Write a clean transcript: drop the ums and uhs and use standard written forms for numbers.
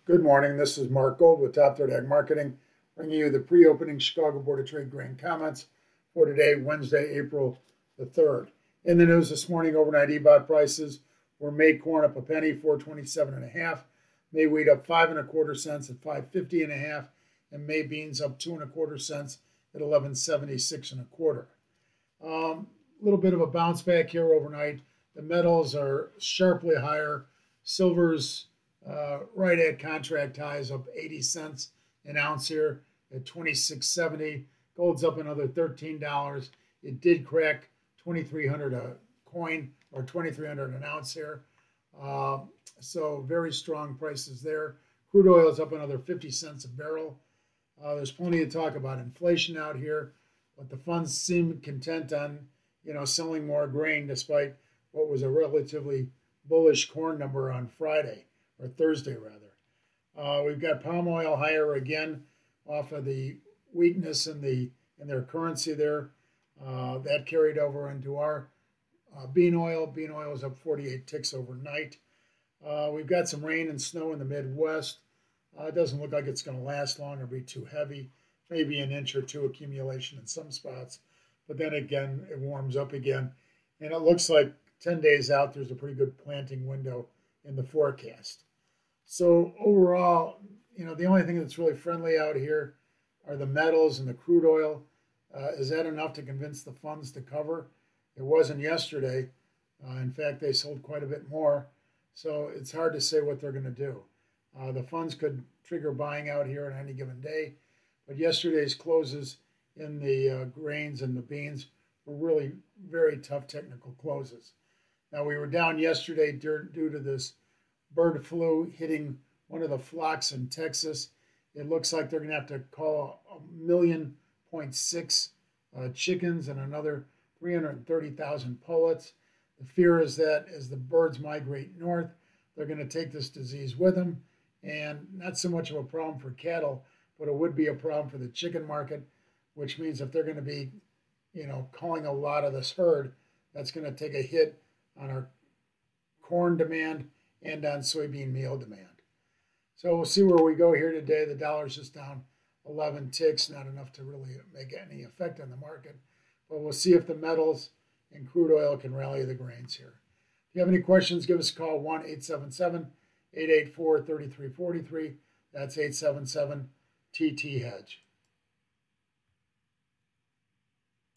Good morning. This is Mark Gold with Top Third Ag Marketing, bringing you the pre-opening Chicago Board of Trade grain comments for today, Wednesday, April the 3rd. In the news this morning, overnight EBOT prices were May corn up a penny, 427.5. May wheat up 5.25 cents at 550.5, and May beans up 2.25 cents at 1176.25. A little bit of a bounce back here overnight. The metals are sharply higher. Silver's right at contract highs, up 80 cents an ounce here at 26.70. Gold's up another $13. It did crack 2,300 a coin, or 2,300 an ounce here. So very strong prices there. Crude oil is up another 50 cents a barrel. There's plenty to talk about inflation out here, but the funds seem content on selling more grain despite what was a relatively bullish corn number on Friday, or Thursday rather. We've got palm oil higher again off of the weakness in their currency there. That carried over into our bean oil. Bean oil is up 48 ticks overnight. We've got some rain and snow in the Midwest. It doesn't look like it's going to last long or be too heavy. Maybe an inch or two accumulation in some spots. But then again, it warms up again. And it looks like 10 days out, there's a pretty good planting window in the forecast. So overall, the only thing that's really friendly out here are the metals and the crude oil. Is that enough to convince the funds to cover? It wasn't yesterday. In fact, they sold quite a bit more. So it's hard to say what they're going to do. The funds could trigger buying out here on any given day. But yesterday's closes in the grains and the beans were really very tough technical closes. Now, we were down yesterday due to this bird flu hitting one of the flocks in Texas. It looks like they're going to have to call 1.6 million chickens and another 330,000 pullets. The fear is that as the birds migrate north, they're going to take this disease with them, and not so much of a problem for cattle, but it would be a problem for the chicken market, which means if they're going to be, culling a lot of this herd, that's going to take a hit on our corn demand and on soybean meal demand. So we'll see where we go here today. The dollar's just down 11 ticks, not enough to really make any effect on the market. But we'll see if the metals and crude oil can rally the grains here. If you have any questions, give us a call, 1-877-884-3343. That's 877-TT-HEDGE.